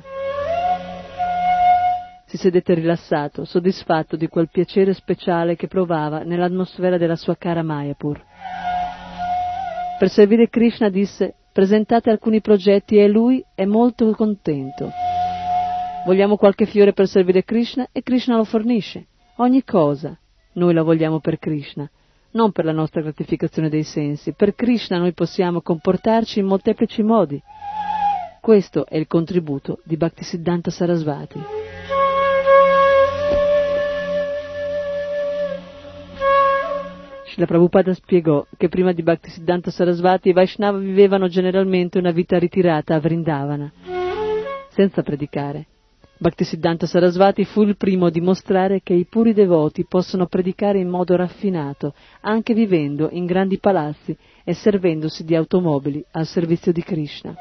Si sedette rilassato, soddisfatto di quel piacere speciale che provava nell'atmosfera della sua cara Mayapur. Per servire Krishna disse: presentate alcuni progetti e lui è molto contento. Vogliamo qualche fiore per servire Krishna e Krishna lo fornisce. Ogni cosa noi la vogliamo per Krishna, non per la nostra gratificazione dei sensi. Per Krishna noi possiamo comportarci in molteplici modi. Questo è il contributo di Bhaktisiddhanta Sarasvati. Srila Prabhupada spiegò che prima di Bhaktisiddhanta Sarasvati i Vaishnava vivevano generalmente una vita ritirata a Vrindavana, senza predicare. Bhaktisiddhanta Sarasvati fu il primo a dimostrare che i puri devoti possono predicare in modo raffinato, anche vivendo in grandi palazzi e servendosi di automobili al servizio di Krishna.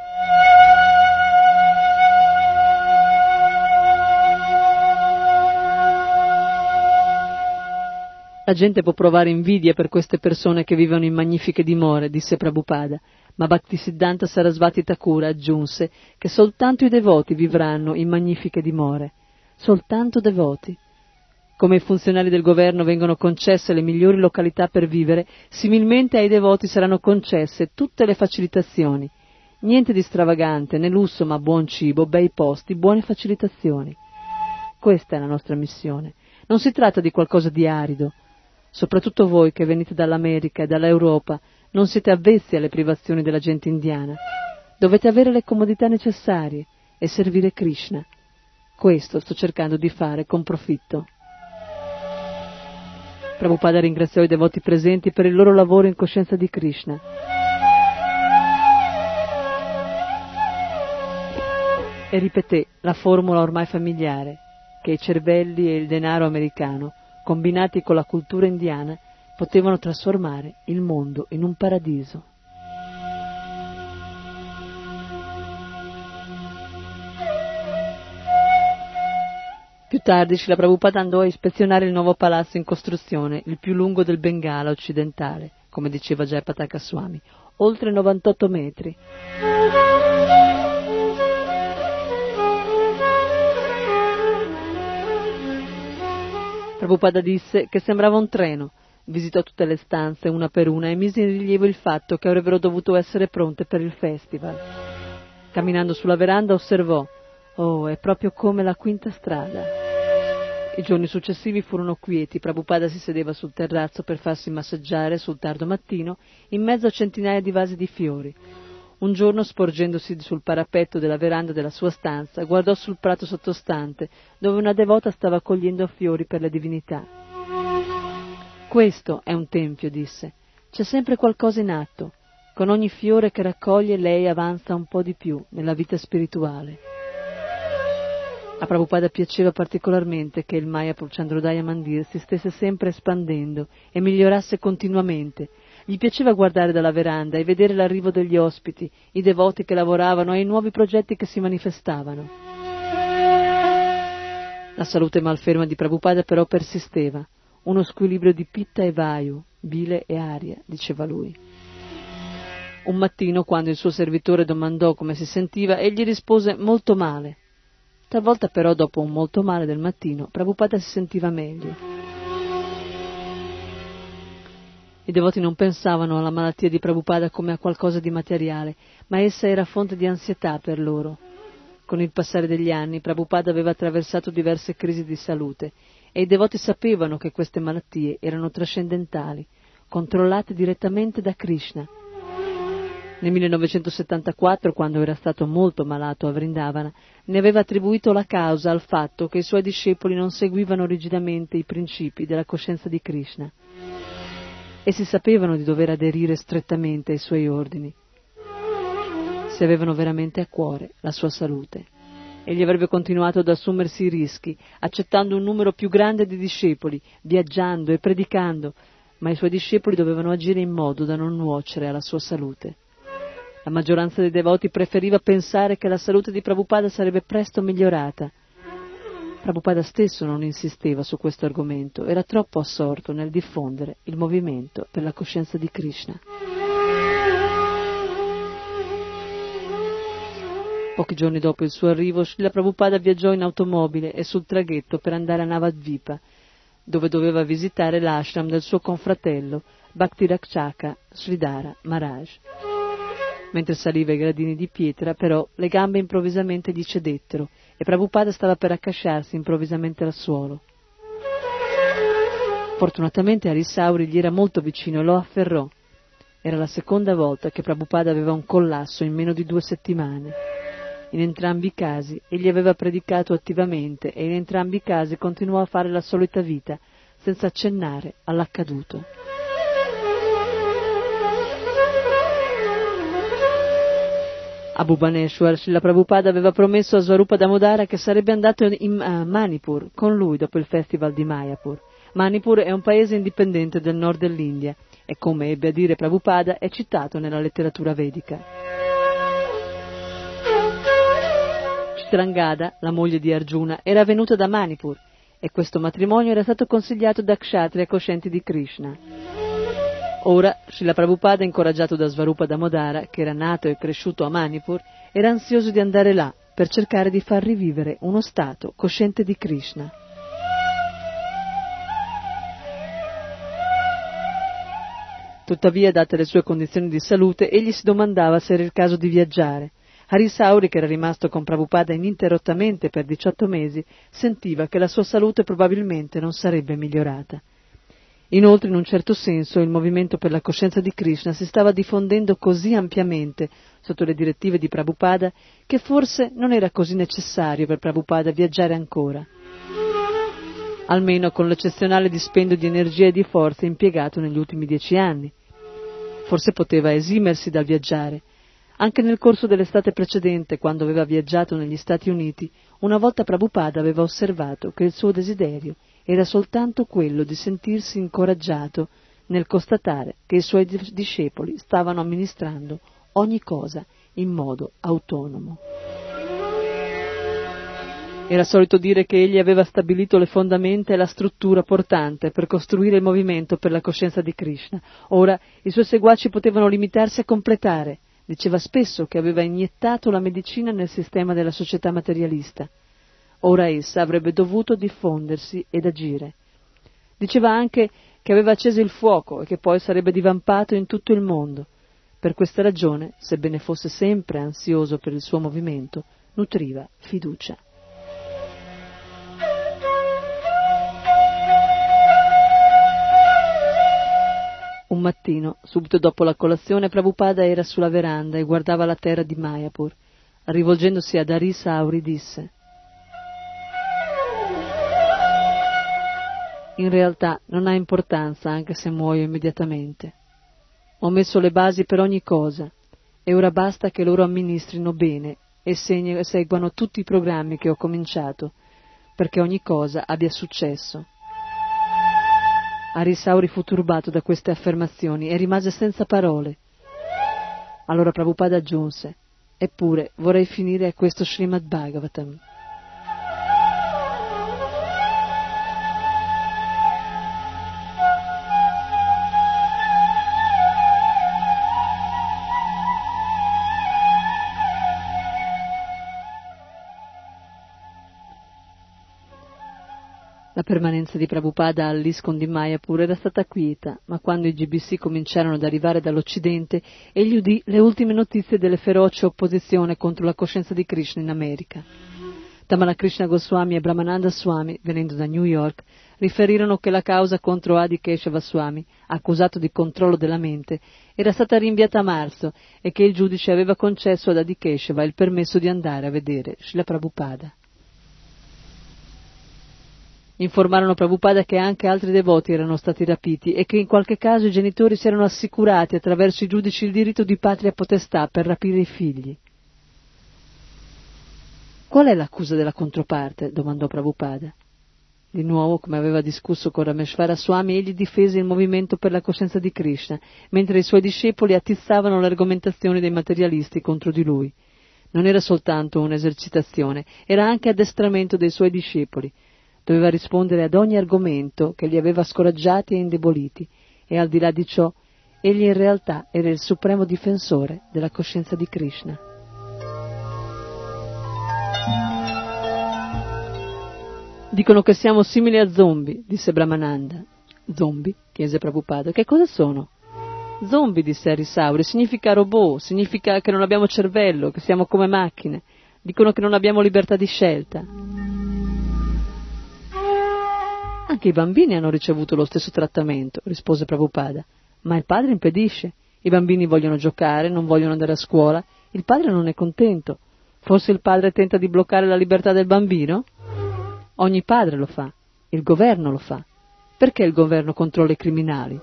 La gente può provare invidia per queste persone che vivono in magnifiche dimore, disse Prabhupada, ma Bhaktisiddhanta Sarasvati Thakur aggiunse che soltanto i devoti vivranno in magnifiche dimore, soltanto devoti. Come ai funzionari del governo vengono concesse le migliori località per vivere, similmente ai devoti saranno concesse tutte le facilitazioni. Niente di stravagante, né lusso, ma buon cibo, bei posti, buone facilitazioni. Questa è la nostra missione. Non si tratta di qualcosa di arido. Soprattutto voi che venite dall'America e dall'Europa non siete avvezzi alle privazioni della gente indiana. Dovete avere le comodità necessarie e servire Krishna. Questo sto cercando di fare con profitto. Prabhupada ringraziò i devoti presenti per il loro lavoro in coscienza di Krishna. E ripeté la formula ormai familiare, che i cervelli e il denaro americano, combinati con la cultura indiana, potevano trasformare il mondo in un paradiso. Più tardi Srila Prabhupada andò a ispezionare il nuovo palazzo in costruzione, il più lungo del Bengala occidentale, come diceva Jayapataka Swami, oltre novantotto metri. Prabhupada disse che sembrava un treno, visitò tutte le stanze una per una e mise in rilievo il fatto che avrebbero dovuto essere pronte per il festival. Camminando sulla veranda osservò: «Oh, è proprio come la quinta strada». I giorni successivi furono quieti. Prabhupada si sedeva sul terrazzo per farsi massaggiare sul tardo mattino in mezzo a centinaia di vasi di fiori. Un giorno, sporgendosi sul parapetto della veranda della sua stanza, guardò sul prato sottostante, dove una devota stava cogliendo fiori per le divinità. «Questo è un tempio», disse. «C'è sempre qualcosa in atto. Con ogni fiore che raccoglie lei avanza un po' di più nella vita spirituale». A Prabhupada piaceva particolarmente che il Mayapur Chandrodaya Mandir si stesse sempre espandendo e migliorasse continuamente. Gli piaceva guardare dalla veranda e vedere l'arrivo degli ospiti, i devoti che lavoravano e i nuovi progetti che si manifestavano. La salute malferma di Prabhupada però persisteva. Uno squilibrio di pitta e vayu, bile e aria, diceva lui. Un mattino, quando il suo servitore domandò come si sentiva, egli rispose molto male. Talvolta però, dopo un molto male del mattino, Prabhupada si sentiva meglio. I devoti non pensavano alla malattia di Prabhupada come a qualcosa di materiale, ma essa era fonte di ansietà per loro. Con il passare degli anni, Prabhupada aveva attraversato diverse crisi di salute e i devoti sapevano che queste malattie erano trascendentali, controllate direttamente da Krishna. Nel millenovecentosettantaquattro, quando era stato molto malato a Vrindavana, ne aveva attribuito la causa al fatto che i suoi discepoli non seguivano rigidamente i principi della coscienza di Krishna. Essi sapevano di dover aderire strettamente ai suoi ordini, se avevano veramente a cuore la sua salute. Egli avrebbe continuato ad assumersi i rischi, accettando un numero più grande di discepoli, viaggiando e predicando, ma i suoi discepoli dovevano agire in modo da non nuocere alla sua salute. La maggioranza dei devoti preferiva pensare che la salute di Prabhupada sarebbe presto migliorata. Prabhupada stesso non insisteva su questo argomento, era troppo assorto nel diffondere il movimento per la coscienza di Krishna. Pochi giorni dopo il suo arrivo, Srila Prabhupada viaggiò in automobile e sul traghetto per andare a Navadvipa, dove doveva visitare l'ashram del suo confratello, Bhakti-Rakshaka Sridhara Maharaj. Mentre saliva i gradini di pietra, però, le gambe improvvisamente gli cedettero e Prabhupada stava per accasciarsi improvvisamente al suolo. Fortunatamente Harisauri gli era molto vicino e lo afferrò. Era la seconda volta che Prabhupada aveva un collasso in meno di due settimane. In entrambi i casi egli aveva predicato attivamente e in entrambi i casi continuò a fare la solita vita, senza accennare all'accaduto. A Bhubaneswar, Srila Prabhupada aveva promesso a Swarupa Damodara che sarebbe andato in uh, Manipur con lui dopo il festival di Mayapur. Manipur è un paese indipendente del nord dell'India e, come ebbe a dire Prabhupada, è citato nella letteratura vedica. Chitrangada, la moglie di Arjuna, era venuta da Manipur e questo matrimonio era stato consigliato da kshatriya coscienti di Krishna. Ora, Srila Prabhupada, incoraggiato da Swarupa Damodara, che era nato e cresciuto a Manipur, era ansioso di andare là per cercare di far rivivere uno stato cosciente di Krishna. Tuttavia, date le sue condizioni di salute, egli si domandava se era il caso di viaggiare. Harisauri, che era rimasto con Prabhupada ininterrottamente per diciotto mesi, sentiva che la sua salute probabilmente non sarebbe migliorata. Inoltre, in un certo senso, il movimento per la coscienza di Krishna si stava diffondendo così ampiamente sotto le direttive di Prabhupada che forse non era così necessario per Prabhupada viaggiare ancora, almeno con l'eccezionale dispendio di energia e di forza impiegato negli ultimi dieci anni. Forse poteva esimersi dal viaggiare. Anche nel corso dell'estate precedente, quando aveva viaggiato negli Stati Uniti, una volta Prabhupada aveva osservato che il suo desiderio era soltanto quello di sentirsi incoraggiato nel constatare che i suoi discepoli stavano amministrando ogni cosa in modo autonomo. Era solito dire che egli aveva stabilito le fondamenta e la struttura portante per costruire il movimento per la coscienza di Krishna. Ora i suoi seguaci potevano limitarsi a completare. Diceva spesso che aveva iniettato la medicina nel sistema della società materialista. Ora essa avrebbe dovuto diffondersi ed agire. Diceva anche che aveva acceso il fuoco e che poi sarebbe divampato in tutto il mondo. Per questa ragione, sebbene fosse sempre ansioso per il suo movimento, nutriva fiducia. Un mattino, subito dopo la colazione, Prabhupada era sulla veranda e guardava la terra di Mayapur. Rivolgendosi ad Hari Sauri disse: in realtà non ha importanza anche se muoio immediatamente. Ho messo le basi per ogni cosa e ora basta che loro amministrino bene e seguano tutti i programmi che ho cominciato, perché ogni cosa abbia successo. Hari Sauri fu turbato da queste affermazioni e rimase senza parole. Allora Prabhupada aggiunse: eppure vorrei finire questo Srimad Bhagavatam. La permanenza di Prabhupada all'ISKCON di Mayapur era stata quieta, ma quando i G B C cominciarono ad arrivare dall'Occidente, egli udì le ultime notizie delle feroci opposizioni contro la coscienza di Krishna in America. Tamala Krishna Goswami e Brahmananda Swami, venendo da New York, riferirono che la causa contro Adi Keshava Swami, accusato di controllo della mente, era stata rinviata a marzo e che il giudice aveva concesso ad Adi Keshava il permesso di andare a vedere Srila Prabhupada. Informarono Prabhupada che anche altri devoti erano stati rapiti e che in qualche caso i genitori si erano assicurati attraverso i giudici il diritto di patria potestà per rapire i figli. Qual è l'accusa della controparte? Domandò Prabhupada. Di nuovo, come aveva discusso con Rameshvara Swami, egli difese il movimento per la coscienza di Krishna, mentre i suoi discepoli attizzavano le argomentazioni dei materialisti contro di lui. Non era soltanto un'esercitazione, era anche addestramento dei suoi discepoli. Doveva rispondere ad ogni argomento che li aveva scoraggiati e indeboliti, e al di là di ciò, egli in realtà era il supremo difensore della coscienza di Krishna. Dicono che siamo simili a zombie, disse Brahmananda. Zombie? Chiese Prabhupada. Che cosa sono? Zombie, disse Hari Sauri, significa robot, significa che non abbiamo cervello, che siamo come macchine. Dicono che non abbiamo libertà di scelta. Anche i bambini hanno ricevuto lo stesso trattamento, rispose Prabhupada, ma il padre impedisce. I bambini vogliono giocare, non vogliono andare a scuola, il padre non è contento. Forse il padre tenta di bloccare la libertà del bambino? Ogni padre lo fa, il governo lo fa. Perché il governo controlla i criminali?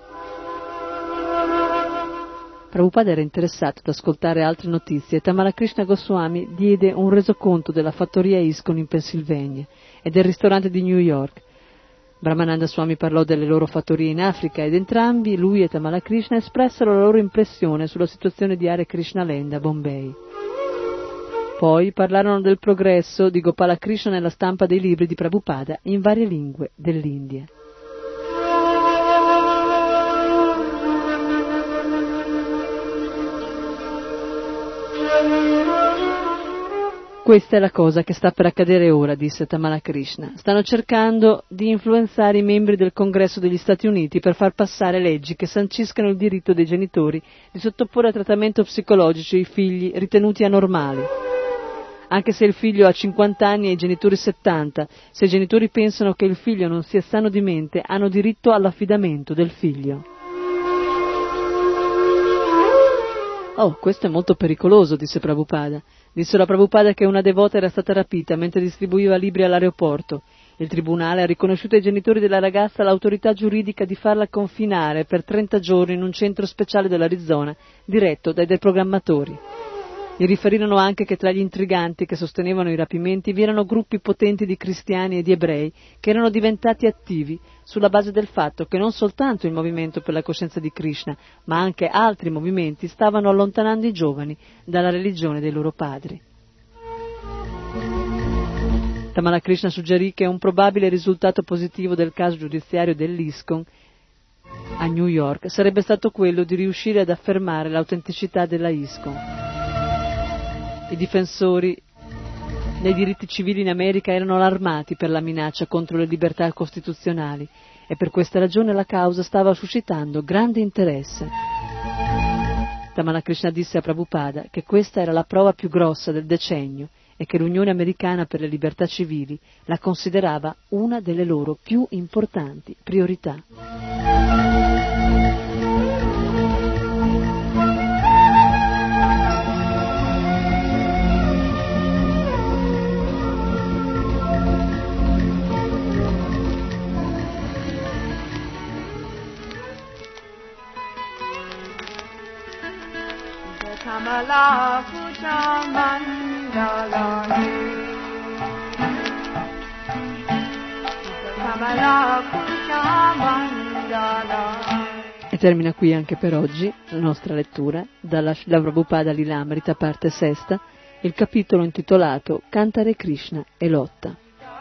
Prabhupada era interessato ad ascoltare altre notizie e Tamala Krishna Goswami diede un resoconto della fattoria ISKCON in Pennsylvania e del ristorante di New York. Brahmananda Swami parlò delle loro fattorie in Africa ed entrambi, lui e Tamala Krishna, espressero la loro impressione sulla situazione di Hare Krishna Land a Bombay. Poi parlarono del progresso di Gopala Krishna nella stampa dei libri di Prabhupada in varie lingue dell'India. Questa è la cosa che sta per accadere ora, disse Tamala Krishna. Stanno cercando di influenzare i membri del Congresso degli Stati Uniti per far passare leggi che sanciscano il diritto dei genitori di sottoporre a trattamento psicologico i figli ritenuti anormali. Anche se il figlio ha cinquanta anni e i genitori settanta, se i genitori pensano che il figlio non sia sano di mente, hanno diritto all'affidamento del figlio. Oh, questo è molto pericoloso, disse Prabhupada. Dissero a Prabhupada che una devota era stata rapita mentre distribuiva libri all'aeroporto. Il tribunale ha riconosciuto ai genitori della ragazza l'autorità giuridica di farla confinare per trenta giorni in un centro speciale dell'Arizona, diretto dai deprogrammatori. Gli riferirono anche che tra gli intriganti che sostenevano i rapimenti vi erano gruppi potenti di cristiani e di ebrei che erano diventati attivi sulla base del fatto che non soltanto il movimento per la coscienza di Krishna, ma anche altri movimenti stavano allontanando i giovani dalla religione dei loro padri. Tamala Krishna suggerì che un probabile risultato positivo del caso giudiziario dell'ISKCON a New York sarebbe stato quello di riuscire ad affermare l'autenticità della ISKCON. I difensori nei diritti civili in America erano allarmati per la minaccia contro le libertà costituzionali e per questa ragione la causa stava suscitando grande interesse. Ramana Krishna disse a Prabhupada che questa era la prova più grossa del decennio e che l'Unione Americana per le Libertà Civili la considerava una delle loro più importanti priorità. Kamala Kusha Mandala Kamala Kusha Mandala. E termina qui anche per oggi la nostra lettura dalla Srila Prabhupada Lilamrita, parte sesta, il capitolo intitolato Cantare Krishna e lotta.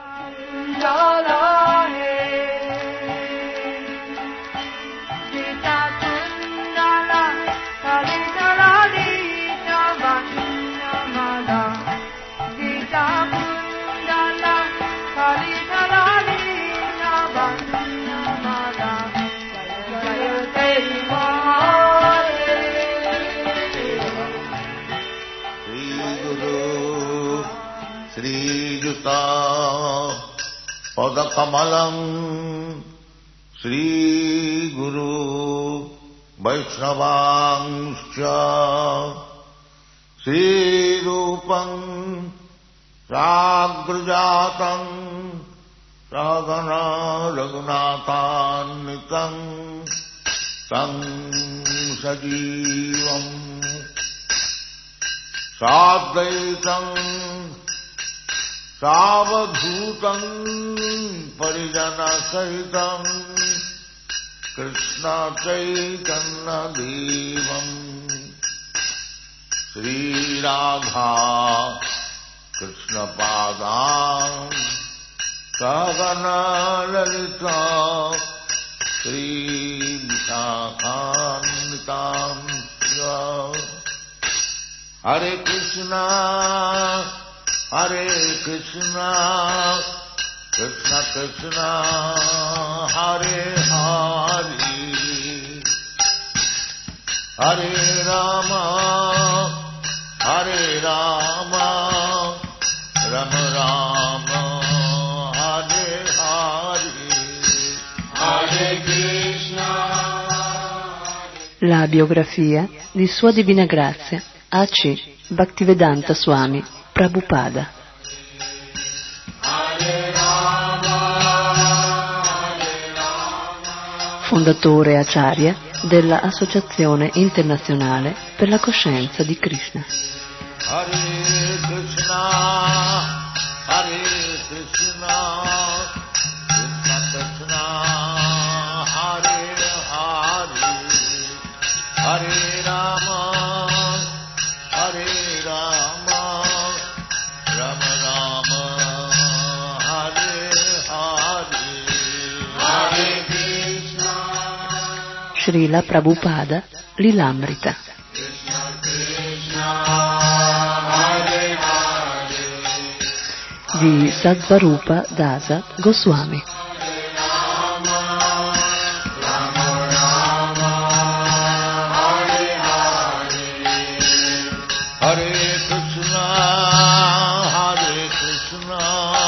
Pada Kamalam Sri Guru Vaishnavangscha Sri Rupam Sagrajatam Ragana Raghunathanikam Sam Sajivam Sadvaitam Savadhutam Parijana Sahitam Krishna Chaitanya Devam Sri Radha Krishna Padam Sagana Lalita Sri Vishakanitam Hare Krishna Hare Krishna, Krishna Krishna, Hare Hare, Hare Rama, Hare Rama, Rama Rama, Hare Hare, Hare Krishna. La biografia di Sua Divina Grazia A C Bhaktivedanta Swami Prabhupada. Fondatore Acharya della Associazione Internazionale per la Coscienza di Krishna. Hare Krishna, Hare Krishna, Krishna Krishna, Hare Hare, Hare Rama, Hare Rama, Rama Rama, Hare Hare, Hare Krishna. Srila Prabhupada Lilamrita. Di Sadvarupa Dasa Goswami. Hare Krishna, Hare Krishna,